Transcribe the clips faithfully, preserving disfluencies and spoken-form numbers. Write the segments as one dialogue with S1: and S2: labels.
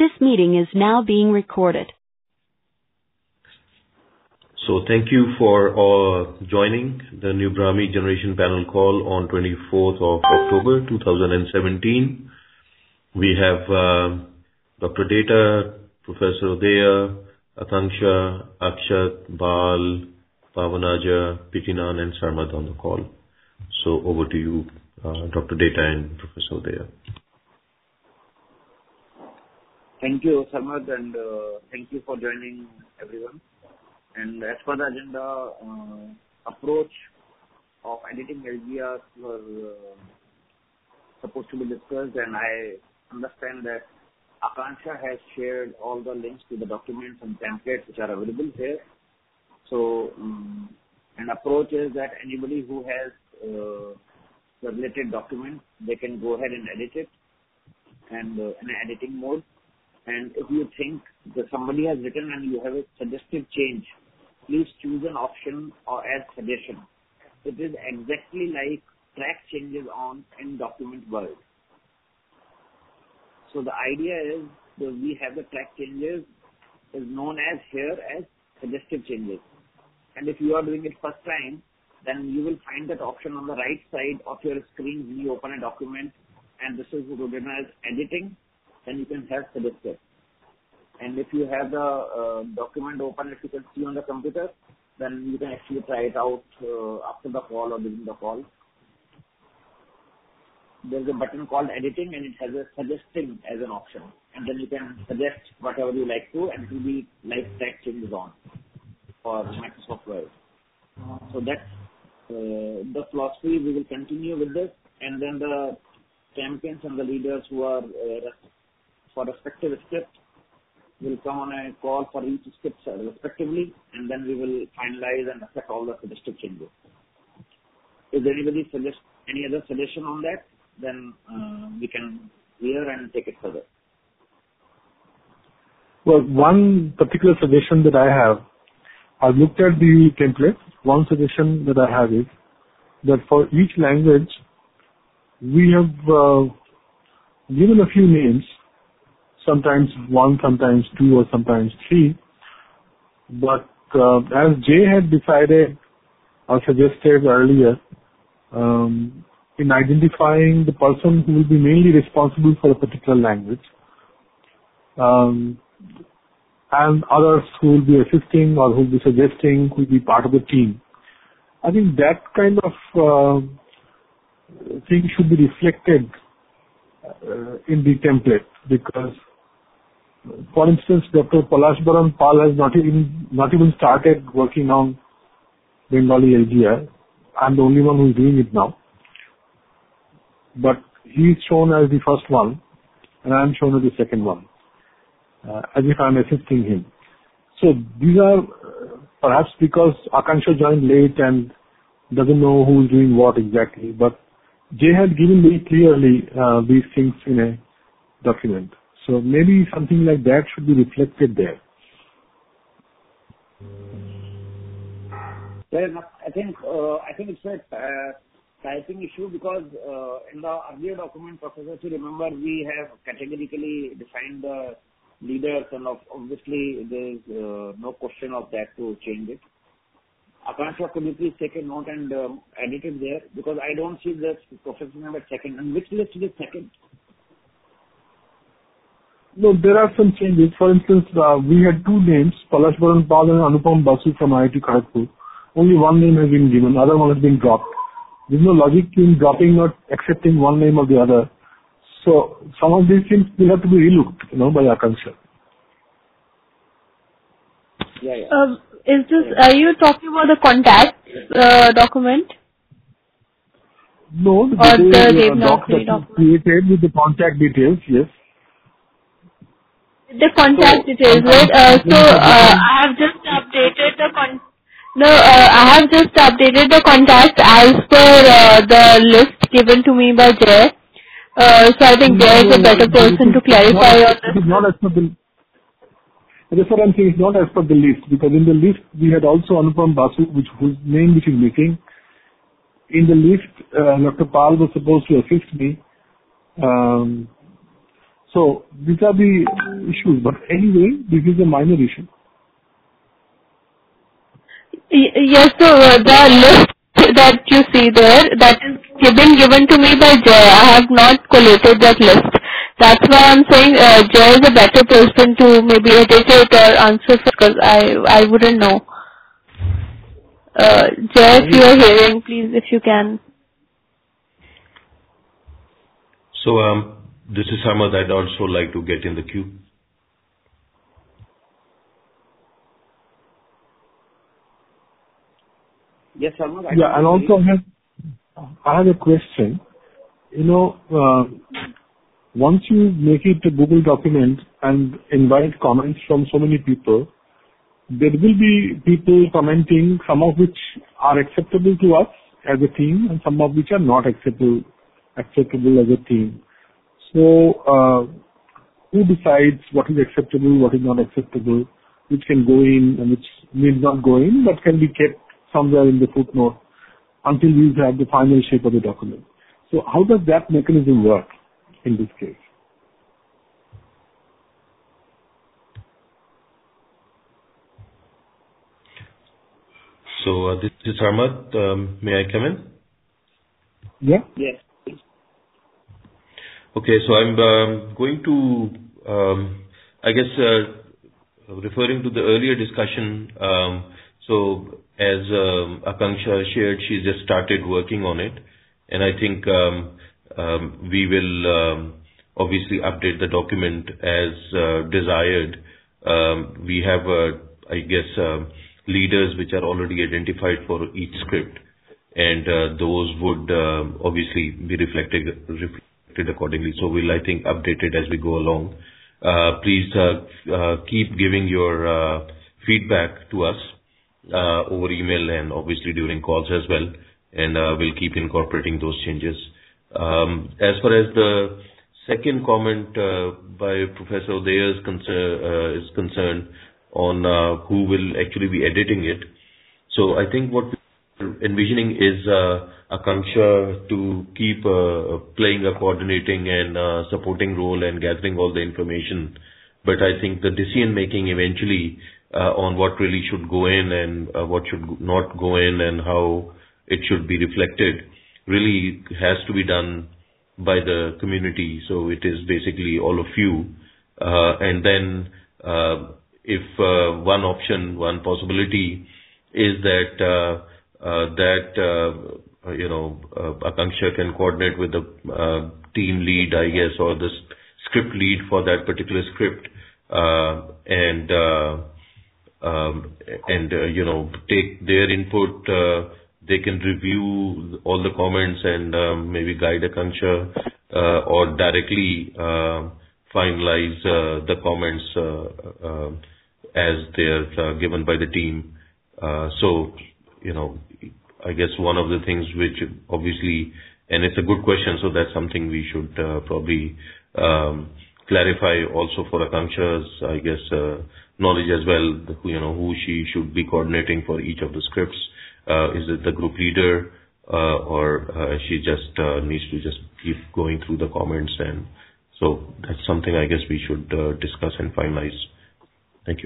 S1: This meeting is now being recorded.
S2: So thank you for uh, joining the New Brahmi Generation Panel Call on twenty-fourth of October two thousand seventeen. We have uh, Doctor Data, Professor Udaya, Akanksha, Akshat, Bal, Pavanaja, Pitinan and Sarmad on the call. So over to you, uh, Doctor Data and Professor Udaya.
S3: Thank you, Sarmad, and uh, thank you for joining everyone. And as per the agenda, uh, approach of editing L G Rs were uh, supposed to be discussed, and I understand that Akanksha has shared all the links to the documents and templates which are available here. So, um, an approach is that anybody who has uh, the related document, they can go ahead and edit it and uh, in an editing mode. And if you think that somebody has written and you have a suggestive change, please choose an option or as suggestion. It is exactly like track changes on in document Word. So the idea is that we have the track changes is known as here as suggestive changes. And if you are doing it first time, then you will find that option on the right side of your screen when you open a document, and this is written as editing, then you can have suggestive. And if you have the uh, document open, if you can see on the computer, then you can actually try it out uh, after the call or during the call. There's a button called editing and it has a suggesting as an option. And then you can suggest whatever you like to, and it will be like track changes on for Microsoft Word. So that's uh, the philosophy. We will continue with this, and then the champions and the leaders who are uh, for respective script will come on a call for each script respectively, and then we will finalize and accept all the suggestive changes. If anybody suggest any other suggestion on that, then uh, we can hear and take it further.
S4: Well, one particular suggestion that I have, I've looked at the template. One suggestion that I have is that for each language, we have uh, given a few names, sometimes one, sometimes two, or sometimes three. But uh, as Jay had decided or suggested earlier, um, in identifying the person who will be mainly responsible for a particular language, um, and others who will be assisting or who will be suggesting, who will be part of the team, I think that kind of uh, thing should be reflected uh, in the template, because for instance, Doctor Palashbaran Pal has not even not even started working on Bengali L G R. I'm the only one who is doing it now. But he is shown as the first one, and I am shown as the second one, uh, as if I am assisting him. So these are uh, perhaps because Akanksha joined late and doesn't know who is doing what exactly. But Jay had given very clearly uh, these things in a document. So maybe something like that should be reflected there.
S3: Fair enough. I think uh, I think it's a uh, typing issue, because uh, in the earlier document, Professor, if you remember, we have categorically defined the leaders, and of, obviously there is uh, no question of that to change it. Akanksha, could you please take a note and um, edit it there, because I don't see the professor number second. And which list is second?
S4: No, there are some changes. For instance, uh, we had two names, Palashbaran Pal and Anupam Basu from I I T Kharagpur. Only one name has been given, other one has been dropped. There is no logic in dropping or accepting one name or the other. So some of these things will have to be relooked, you know, by Akanksha.
S3: Yeah, yeah.
S5: Um, is this, are you talking about the contact uh, document?
S4: No, the
S5: or
S4: details,
S5: the
S4: uh, doc that
S5: document
S4: created with the contact details, yes.
S5: The contact
S4: so,
S5: details, right? Uh, so uh, I have just updated the con. No, uh, I have just updated the contacts as per uh, the list given to me by Jay. Uh, so I think Jay is a better person to clarify on this.
S4: It is not as per the. That's what I'm saying. It's not as per the list, because in the list we had also Anupam Basu, which whose name which is missing. In the list, uh, Doctor Pal was supposed to assist me. Um, So these are the issues. But anyway, this is a minor issue.
S5: Y- Yes, so uh, the list that you see there, that is been given to me by Jay. I have not collated that list. That's why I'm saying uh, Jay is a better person to maybe edit it or answer because I I wouldn't know. Uh, Jay, if you are hearing, please, if you can.
S2: So um, this is Ahmad. I'd also like to get in the queue.
S3: Yes, Sarmad.
S4: Yeah, and also I have, I have a question. You know, uh, once you make it a Google document and invite comments from so many people, there will be people commenting, some of which are acceptable to us as a team and some of which are not acceptable, acceptable as a team. So, uh, who decides what is acceptable, what is not acceptable, which can go in and which need not go in, but can be kept somewhere in the footnote until we have the final shape of the document. So how does that mechanism work in this case?
S2: So uh, this is Ahmad. Um, may I come in?
S4: Yeah?
S3: Yes.
S2: Okay, so I'm um, going to, um, I guess, uh, referring to the earlier discussion, um, so as um, Akanksha shared, she just started working on it, and I think um, um, we will um, obviously update the document as uh, desired. Um, we have, uh, I guess, uh, leaders which are already identified for each script, and uh, those would uh, obviously be reflected, reflected accordingly. So we'll, I think, update it as we go along. Uh, please uh, uh, keep giving your uh, feedback to us uh, over email and obviously during calls as well, and uh, we'll keep incorporating those changes. Um, as far as the second comment uh, by Professor Uday is, concer- uh, is concerned on uh, who will actually be editing it, so I think what we're envisioning is uh, Akanksha to keep uh, playing a coordinating and uh, supporting role and gathering all the information. But I think the decision making eventually uh, on what really should go in and uh, what should not go in and how it should be reflected really has to be done by the community. So it is basically all of you. Uh, and then uh, if uh, one option, one possibility is that uh, uh, that uh, you know uh, Akanksha can coordinate with the uh, team lead, I guess, or the script lead for that particular script, uh, and uh, um, and uh, you know take their input. Uh, they can review all the comments and um, maybe guide Akanksha uh, or directly uh, finalize uh, the comments uh, uh, as they're uh, given by the team. Uh, so, you know, I guess one of the things which obviously, and it's a good question, so that's something we should uh, probably um, clarify also for Akanksha's, I guess, uh, knowledge as well, you know, who she should be coordinating for each of the scripts. Uh, is it the group leader uh, or uh, she just uh, needs to just keep going through the comments? And so that's something I guess we should uh, discuss and finalize. Thank you.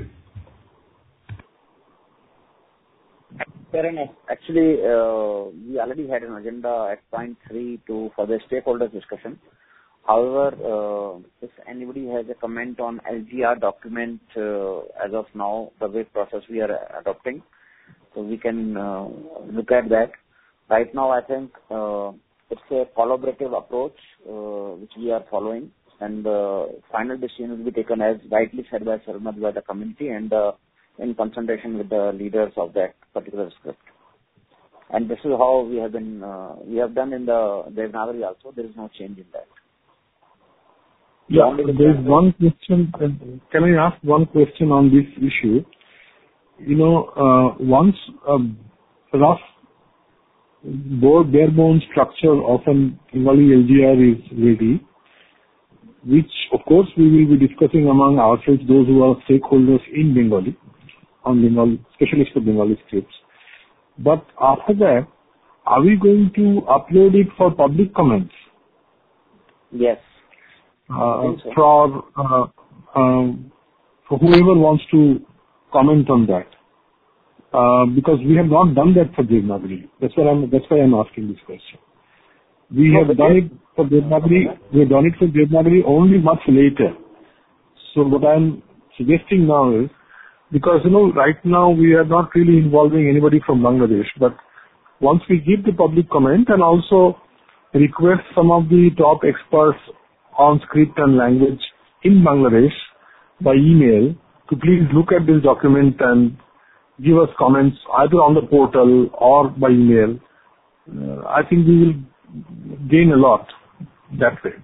S3: Fair enough. Actually, uh, we already had an agenda at point three to for the stakeholders discussion. However, uh, if anybody has a comment on L G R document uh, as of now, the way process we are adopting, so we can uh, look at that. Right now, I think uh, it's a collaborative approach uh, which we are following, and the final decision will be taken, as rightly said by Sarmad, by the community and uh, in consultation with the leaders of that particular script. And this is how we have been, uh, we have done in the Devanagari also. There is no change in that.
S4: Yeah, there is one question. Can I ask one question on this issue? You know, uh, once a rough board bare bone structure of an Bengali L G R is ready, which of course we will be discussing among ourselves, those who are stakeholders in Bengali, on Bengali, specialists for Bengali scripts. But after that, are we going to upload it for public comments?
S3: Yes.
S4: uh, for, uh, um, for whoever wants to comment on that. Uh, because we have not done that for Devanagari. That's why I'm, that's why I'm asking this question. We
S3: No,
S4: have
S3: but
S4: done
S3: yes.
S4: it for Devanagari, we have done it for Devanagari only much later. So what I'm suggesting now is, because, you know, right now we are not really involving anybody from Bangladesh, but once we give the public comment and also request some of the top experts on script and language in Bangladesh by email to please look at this document and give us comments either on the portal or by email, uh, I think we will gain a lot that way.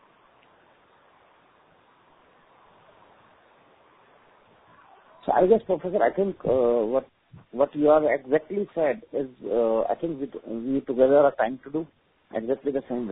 S3: So I guess, Professor, I think uh, what what you have exactly said is, uh, I think we, we together are trying to do exactly the same way.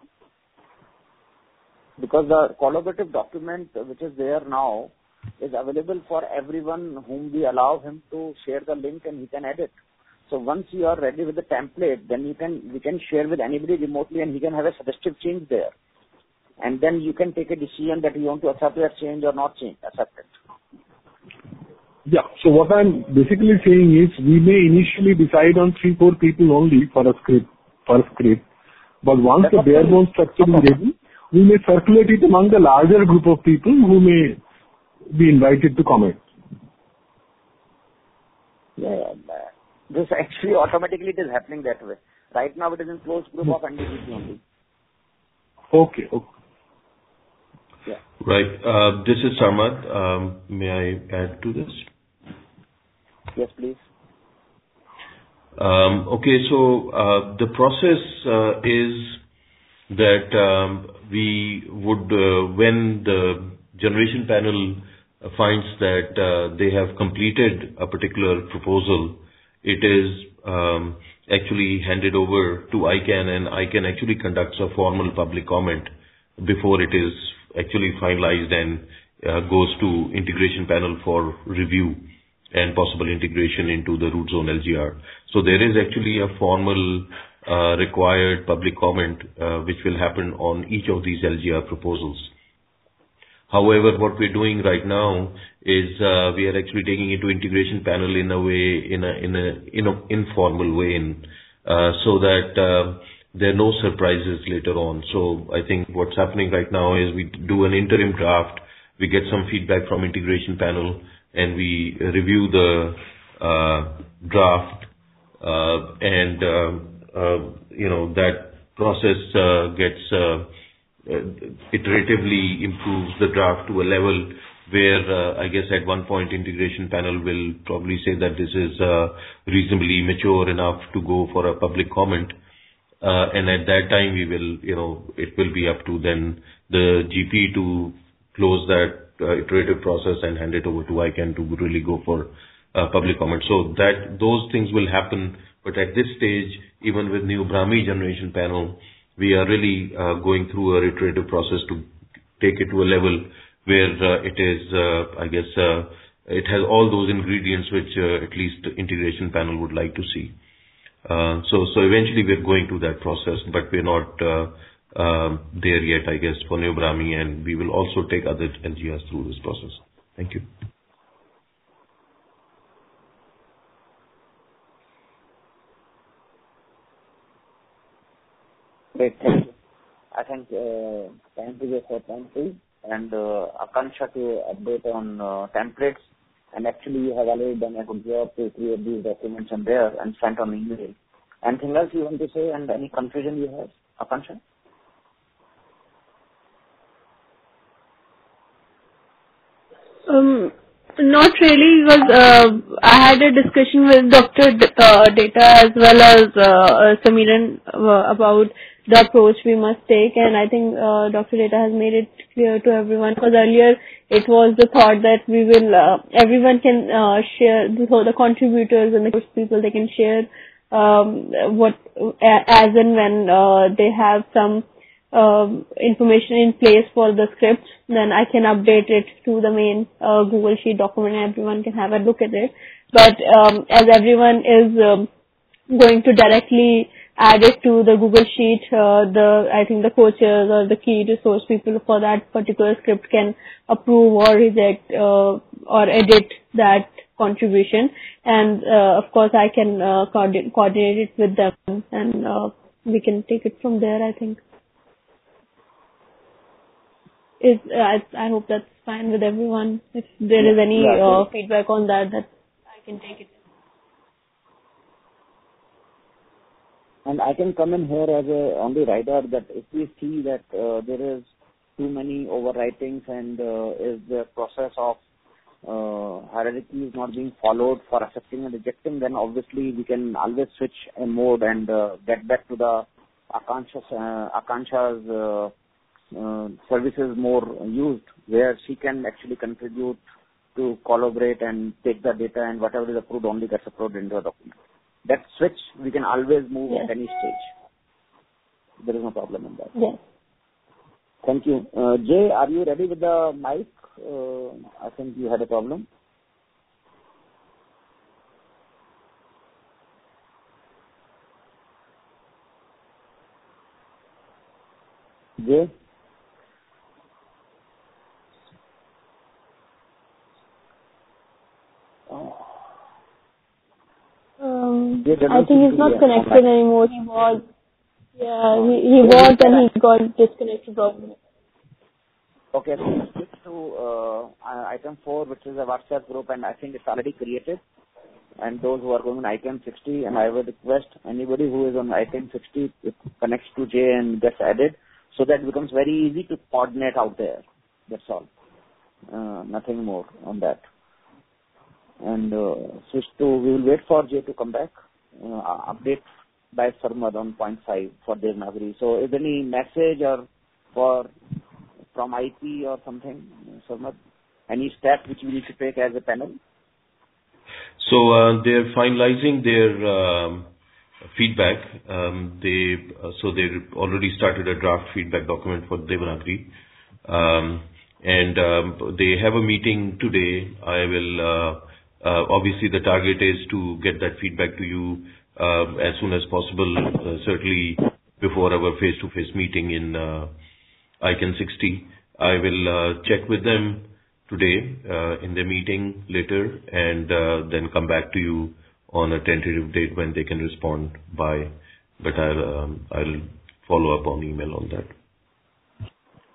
S3: Because the collaborative document which is there now is available for everyone whom we allow him to share the link and he can edit. So once you are ready with the template, then you can we can share with anybody remotely and he can have a suggestive change there. And then you can take a decision that you want to accept that change or not change, accept it.
S4: Yeah. So what I'm basically saying is we may initially decide on three, four people only for a script, for a script. But once
S3: That's
S4: the bare bones structure is ready, we may circulate it among the larger group of people who may be invited to comment.
S3: Yeah, this actually automatically it is happening that way. Right now it is in closed group of N D G C only.
S4: Okay, okay.
S3: Yeah.
S2: Right. Uh, this is Samad. Um, may I add to this?
S3: Yes, please.
S2: Um, okay, so uh, the process uh, is that um, we would, uh, when the generation panel uh, finds that uh, they have completed a particular proposal, it is um, actually handed over to I CANN, and I CANN actually conducts a formal public comment before it is actually finalized and uh, goes to integration panel for review and possible integration into the root zone L G R. So there is actually a formal uh, required public comment uh, which will happen on each of these L G R proposals. However, what we're doing right now is uh, we are actually taking it to integration panel in a way, in a in a in a informal way, in, uh, so that uh, there are no surprises later on. So I think what's happening right now is we do an interim draft, we get some feedback from integration panel, and we review the uh, draft, uh, and uh, uh, you know that process uh, gets uh, uh, iteratively improves the draft to a level where uh, I guess at one point integration panel will probably say that this is uh, reasonably mature enough to go for a public comment. Uh, and at that time, we will, you know, it will be up to then the G P to close that uh, iterative process and hand it over to I CANN to really go for uh, public comment. So that those things will happen. But at this stage, even with new Brahmi generation panel, we are really uh, going through a iterative process to take it to a level where uh, it is, uh, I guess, uh, it has all those ingredients which uh, at least the integration panel would like to see. Uh, so, so eventually we're going through that process, but we're not uh, uh, there yet, I guess, for New Brahmi, and we will also take other L G Rs through this process. Thank you.
S3: Great, thank you. I think uh, time to get for time free and uh, Akansha to update on uh, templates. And actually, you have already done a good job to create these documents on there and sent on email. Anything else you want to say and any confusion you have, Akansha?
S5: Um, not really, because uh, I had a discussion with Doctor D- uh, Data as well as uh, Samiran uh, about the approach we must take, and I think uh, Doctor Data has made it clear to everyone, because earlier it was the thought that we will, uh, everyone can uh, share, so the contributors and the course people, they can share um, what, as and when uh, they have some um, information in place for the script, then I can update it to the main uh, Google Sheet document and everyone can have a look at it. But um, as everyone is um, going to directly add it to the Google Sheet. Uh, the I think the coaches or the key resource people for that particular script can approve or reject uh, or edit that contribution, and uh, of course I can uh, coordinate, coordinate it with them, and uh, we can take it from there. I think. Is uh, I, I hope that's fine with everyone. If there
S3: Yeah,
S5: is any
S3: yeah,
S5: uh,
S3: so-
S5: feedback on that, that I can take it.
S3: And I can come in here as a only writer that if we see that uh, there is too many overwritings and uh, is the process of uh, hierarchy is not being followed for accepting and rejecting, then obviously we can always switch a mode and uh, get back to the Akansha's, uh, Akansha's uh, uh, services more used, where she can actually contribute to collaborate and take the data, and whatever is approved only gets approved into a document. That switch we can always move
S5: Yes.
S3: at any stage. There is no problem in that.
S5: Yes.
S3: Thank you. Uh, Jay, are you ready with the mic? Uh, I think you had a problem. Jay? Oh.
S5: Um,
S3: Jay doesn't
S5: I think
S3: seem
S5: he's
S3: to
S5: not
S3: be
S5: connected
S3: online.
S5: anymore. He was. Yeah, he, he
S3: So
S5: was
S3: we
S5: and
S3: can-
S5: he got disconnected probably.
S3: Okay, so we switch to uh, uh, item four, which is a WhatsApp group, and I think it's already created. And those who are going on item sixty, and I would request anybody who is on item sixty it connects to Jay and gets added, so that it becomes very easy to coordinate out there. That's all. Uh, nothing more on that. And uh, switch to, we will wait for Jay to come back. Uh, update by Sarmad on point five for Devanagari. So is there any message or for from I P or something, Sarmad? Any step which we need to take as a panel?
S2: So uh, they're finalizing their um, feedback. Um, they uh, so they already started a draft feedback document for Devanagari, um, and um, they have a meeting today. I will uh, uh, obviously the target is to get that feedback to you uh, as soon as possible. Uh, certainly before our face-to-face meeting in uh, I C A N sixty. I will uh, check with them today uh, in the meeting later, and uh, then come back to you on a tentative date when they can respond by. But I'll um, I'll follow up on email on that.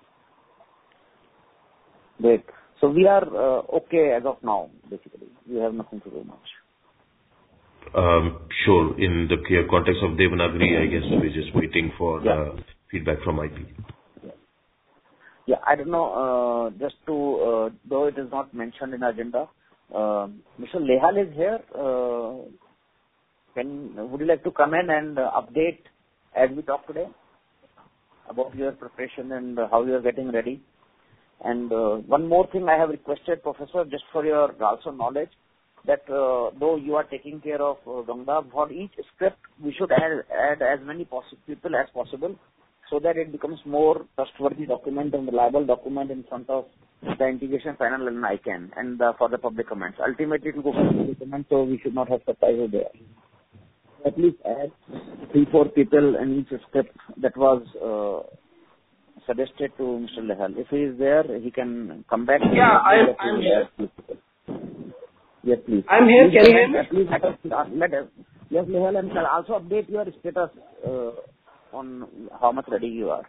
S3: Great. So we are uh, okay as of now, basically. We have nothing to do much.
S2: Um, sure. In the clear context of Devanagari, I guess we're just waiting for
S3: Yeah.
S2: uh, feedback from I P.
S3: Yeah, I don't know, uh, just to, uh, though it is not mentioned in agenda, uh, Mister Lehal is here. Uh, can, would you like to come in and uh, update as we talk today about your preparation and uh, how you are getting ready? And uh, one more thing I have requested, Professor, just for your also knowledge, that uh, though you are taking care of uh, Ganga, for each script we should add, add as many possi- people as possible, so that it becomes more trustworthy document and reliable document in front of the integration panel and I C A N and uh, for the public comments. Ultimately, it will go for the public comments, so we should not have surprises there. At least add three, four people in each script that was uh, suggested to Mister Lehal. If he is there, he can come back.
S6: Yeah, I'm- I'm here.
S3: Yes, please.
S6: I'm here.
S3: Please
S6: Can you
S3: let-
S6: hear me?
S3: Please let us, uh, let us. Yes, Lehal, and shall also update your status uh, on how much ready you are.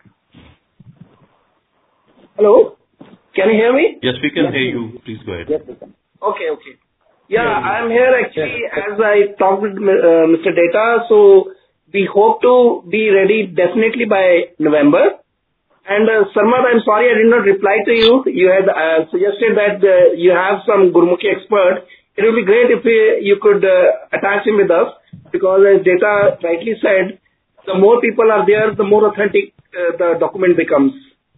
S6: Hello? Can you hear me?
S2: Yes, we can
S3: Yes,
S2: hear
S3: please.
S2: you. Please go ahead.
S3: Yes, we can.
S6: Okay, okay. Yeah, I'm here actually as I talked with uh, Mister Data. So we hope to be ready definitely by November. And uh, Sarmad, I'm sorry I did not reply to you. You had uh, suggested that uh, you have some Gurmukhi expert. It would be great if uh, you could uh, attach him with us, because as Data rightly said, the more people are there, the more authentic uh, the document becomes.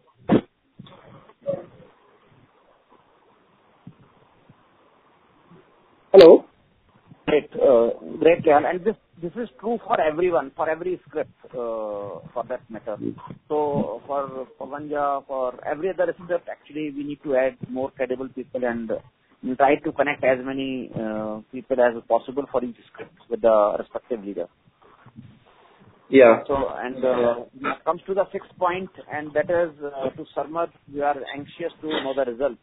S6: Hello?
S3: Great, uh, great, Lehal. And this this is true for everyone, for every script, uh, for that matter. So for Pavanja, for every other script, actually, we need to add more credible people and uh, try to connect as many uh, people as possible for each script with the respective leader.
S6: Yeah.
S3: So, and uh, it comes to the sixth point, and that is uh, to Sarmad, we are anxious to know the results.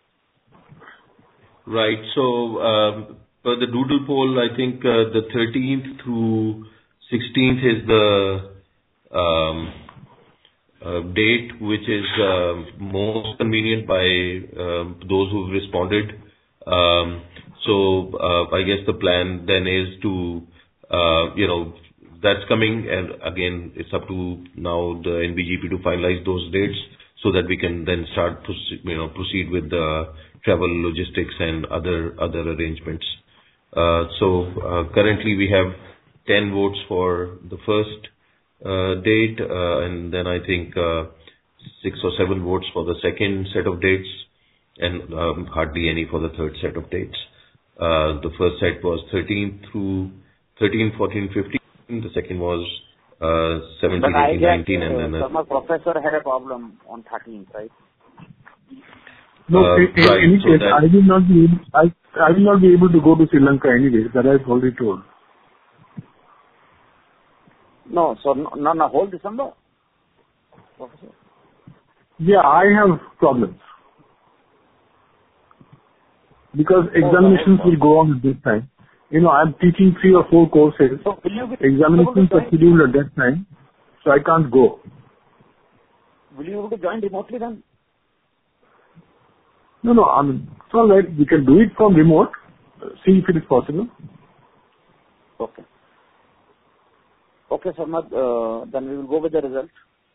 S2: Right. So, um, for the doodle poll, I think uh, the thirteenth through sixteenth is the um, uh, date which is uh, most convenient by uh, those who've responded. Um, so, uh, I guess the plan then is to, uh, you know, that's coming, and again, it's up to now the N B G P to finalize those dates so that we can then start, proceed, you know, proceed with the travel, logistics, and other other arrangements. Uh, so uh, currently we have ten votes for the first uh, date, uh, and then I think uh, six or seven votes for the second set of dates, and um, hardly any for the third set of dates. Uh, the first set was thirteen through thirteen, fourteen, fifteen. The second was uh, seventeen, eighteen, nineteen, and then
S3: uh, my professor had a problem on thirteenth, right?
S4: No,
S2: Uh,
S4: in, in
S2: right,
S4: any
S2: so
S4: case,
S2: that-
S4: I will not be I I will not be able to go to Sri Lanka anyway. That I've already told.
S3: No, so no, no, no whole December, professor.
S4: Yeah, I have problems because examinations will go on at this time. You know, I'm teaching three or four courses.
S3: So will you be
S4: Examinations are scheduled at that time, so I can't go.
S3: Will you be able to join remotely then?
S4: No, no, I mean, it's all right. We can do it from remote. uh, See if it is possible.
S3: Okay. Okay, Sarmad, uh, then we will go with the result.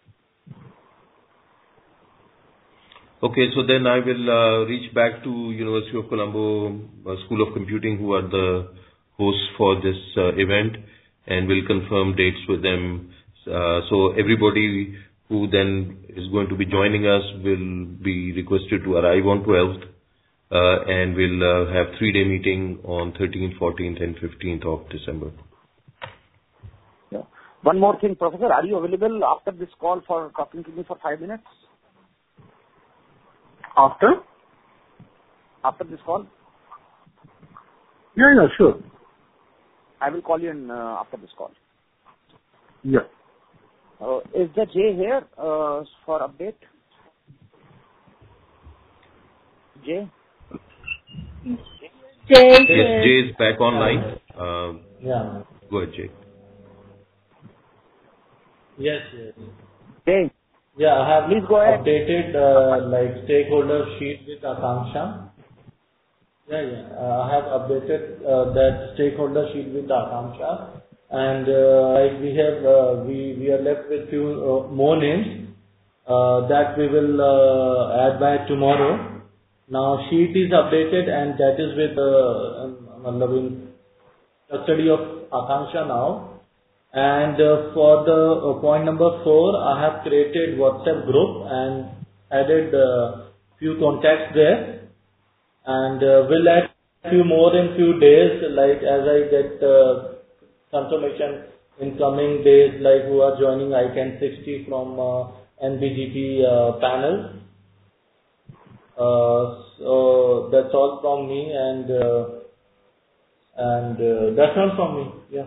S2: Okay, so then I will uh, reach back to University of Colombo uh, School of Computing, who are the hosts for this uh, event, and will confirm dates with them. Uh, so everybody who then is going to be joining us will be requested to arrive on twelfth, uh, and we'll uh, have three-day meeting on thirteenth, fourteenth, and fifteenth of December.
S3: Yeah. One more thing, Professor, are you available after this call for talking to me for five minutes?
S4: After?
S3: After this call?
S4: Yeah, yeah, sure.
S3: I will call you in uh, after this call.
S4: Yeah.
S3: Uh, is the Jay here uh, for update? Jay?
S5: Jay,
S2: Yes,
S5: uh,
S2: Jay is back online. Uh,
S7: Yeah.
S2: Go ahead, Jay.
S7: Yes, yes.
S3: Jay?
S7: Yeah, I have
S3: Please go ahead.
S7: updated uh, like stakeholder sheet with Akanksha. Yeah, yeah. Uh, I have updated uh, that stakeholder sheet with Akanksha, and uh, like we have uh, we we are left with few uh, more names uh, that we will uh, add by tomorrow. Now sheet is updated, and that is with uh, um, in custody of Akanksha now. And uh, for the uh, point number four, I have created WhatsApp group and added uh, few contacts there, and uh, we'll add few more in few days, like as I get uh, confirmation in coming days, like who are joining I CAN sixty from uh, N B G P uh, panel. Uh, so that's all from me, and uh, and uh, that's all from me. Yeah.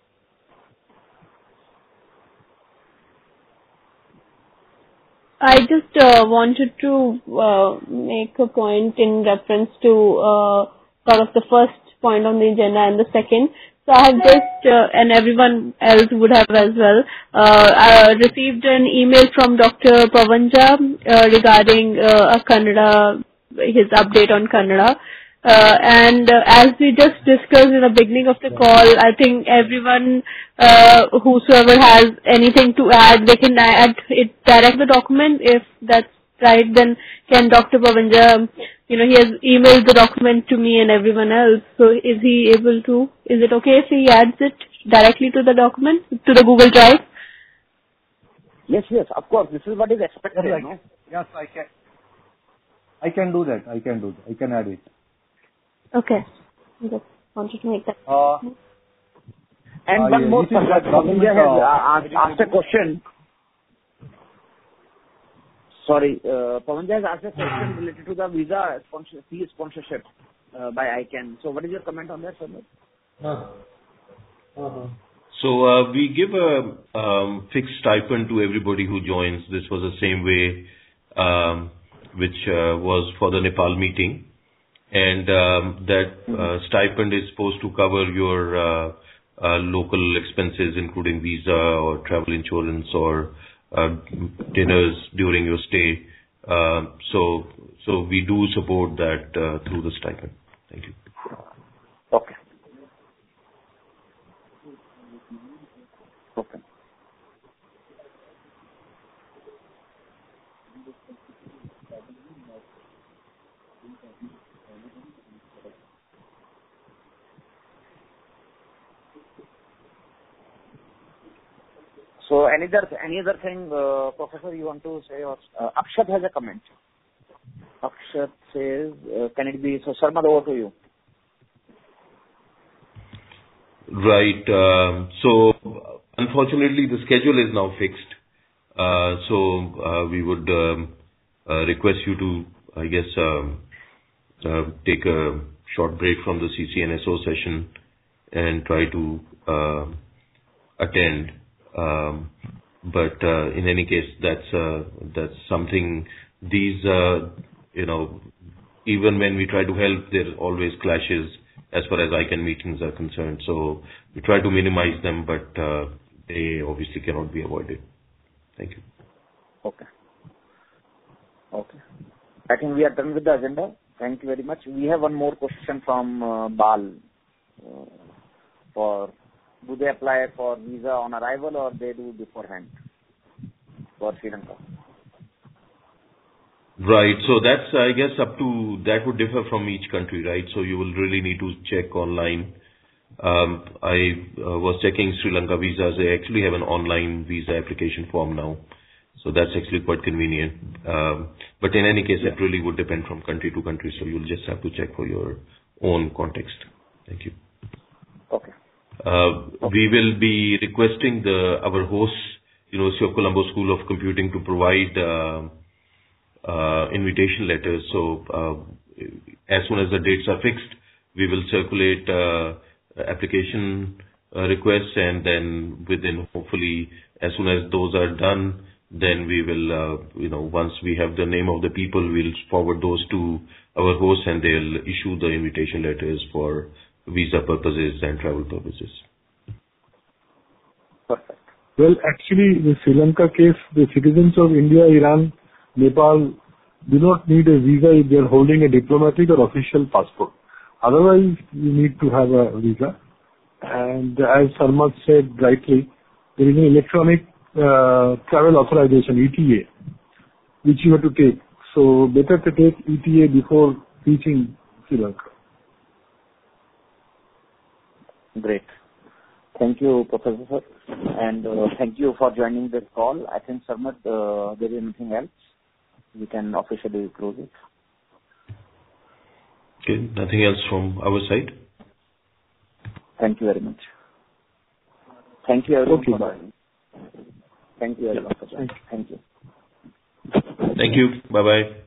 S5: I just uh, wanted to uh, make a point in reference to uh, sort of the first point on the agenda and the second. So I have just, uh, and everyone else would have as well, uh, I received an email from Doctor Pavanja uh, regarding uh, a Kannada, his update on Kannada. Uh, and uh, as we just discussed in the beginning of the call, I think everyone, uh, whosoever has anything to add, they can add it direct the document. If that's right, then can Doctor Pavanja, you know, he has emailed the document to me and everyone else. So is he able to, is it okay if he adds it directly to the document, to the Google Drive?
S3: Yes, yes, of course. This is what is expected.
S8: Yes, I
S3: no?
S8: can. Yes, I can. I can do that. I can do that. I can add it.
S5: Okay. Just wanted to make that.
S8: Uh,
S3: And
S8: Uh,
S3: one
S8: yeah,
S3: more
S8: this is
S3: thing,
S8: what
S3: Pavanja
S8: document,
S3: has
S8: uh,
S3: uh, asked, asked a question. Sorry, uh, Pavanja has asked a question related to the visa sponsor, fee sponsorship uh, by I CAN. So what is your comment on that, sir?
S7: Uh, uh-huh.
S2: So uh, we give a um, fixed stipend to everybody who joins. This was the same way um, which uh, was for the Nepal meeting. And um, that uh, stipend is supposed to cover your uh, uh, local expenses, including visa or travel insurance or uh, dinners during your stay. Uh, so, so we do support that uh, through the stipend. Thank you.
S3: Okay. Okay. So any other any other thing, uh, Professor, you want to say? Or, uh, Akshat has a comment. Akshat says, uh, can it be, so Sarmad, over to you.
S2: Right. Um, so unfortunately, the schedule is now fixed. Uh, so uh, we would um, uh, request you to, I guess, um, uh, take a short break from the C C N S O session and try to uh, attend. Um, but uh, in any case, that's uh, that's something. These, uh, you know, even when we try to help, there always clashes as far as I C A N meetings are concerned. So we try to minimize them, but uh, they obviously cannot be avoided. Thank you.
S3: Okay. Okay. I think we are done with the agenda. Thank you very much. We have one more question from uh, Bal. Uh, for do they apply for visa on arrival or they do beforehand for Sri Lanka?
S2: Right. So that's, I guess, up to, that would differ from each country, right? So you will really need to check online. Um, I uh, was checking Sri Lanka visas. They actually have an online visa application form now. So that's actually quite convenient. Um, but in any case, yeah. It really would depend from country to country. So you'll just have to check for your own context. Thank you.
S3: Okay.
S2: Uh,
S3: okay.
S2: We will be requesting the our host, University of Colombo School of Computing, to provide uh, uh, invitation letters. So uh, as soon as the dates are fixed, we will circulate uh, application uh, requests, and then within, hopefully, as soon as those are done, then we will, uh, you know, once we have the name of the people, we'll forward those to our hosts, and they'll issue the invitation letters for visa purposes and travel purposes.
S3: Perfect.
S4: Well, actually, the Sri Lanka case, the citizens of India, Iran, Nepal do not need a visa if they are holding a diplomatic or official passport. Otherwise, you need to have a visa. And as Sarmad said rightly, there is an electronic uh, travel authorization, E T A, which you have to take. So better to take E T A before reaching Sri Lanka.
S3: Great. Thank you, Professor, sir. And uh, thank you for joining this call. I think, Sarmad, uh, there is anything else? We can officially close it.
S2: Okay, nothing else from our side?
S3: Thank you very much. Thank you everyone
S4: okay,
S3: for joining. Thank you everyone for joining. Thank you.
S2: Thank you. Bye-bye.